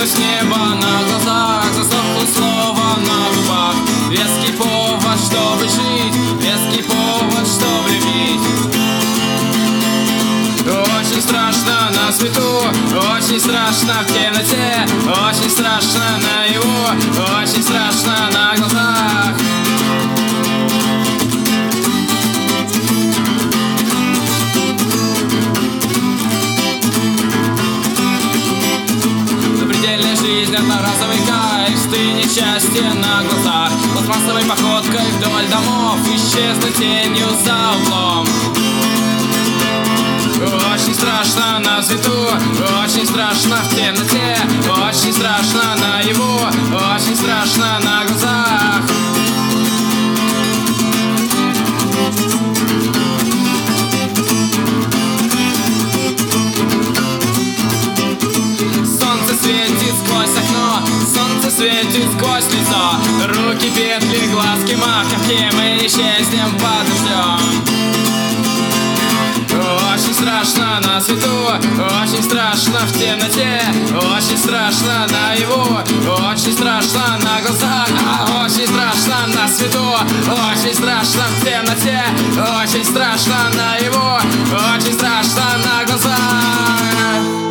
с неба на глазах, засохло слово на губах. Веский повод, чтобы жить, веский повод, чтобы любить. Очень страшно на свету, очень страшно в темноте, очень страшно наяву, очень страшно на глазах. Запредельная жизнь — это разовый кайф, стынет счастье на глазах. Пластмассовой походкой вдоль домов исчезнуть тенью за углом. Очень страшно на свету, очень страшно в темноте, очень страшно наяву, очень страшно на глазах. Солнце светит сквозь окно, солнце светит сквозь лицо. Руки, петли, глазки, маковки, мы исчезнем под дождем. Очень страшно на свету, очень страшно в темноте, очень страшно наяву, очень страшно на глазах. Очень страшно на свету, очень страшно в темноте, очень страшно наяву, очень страшно на глазах.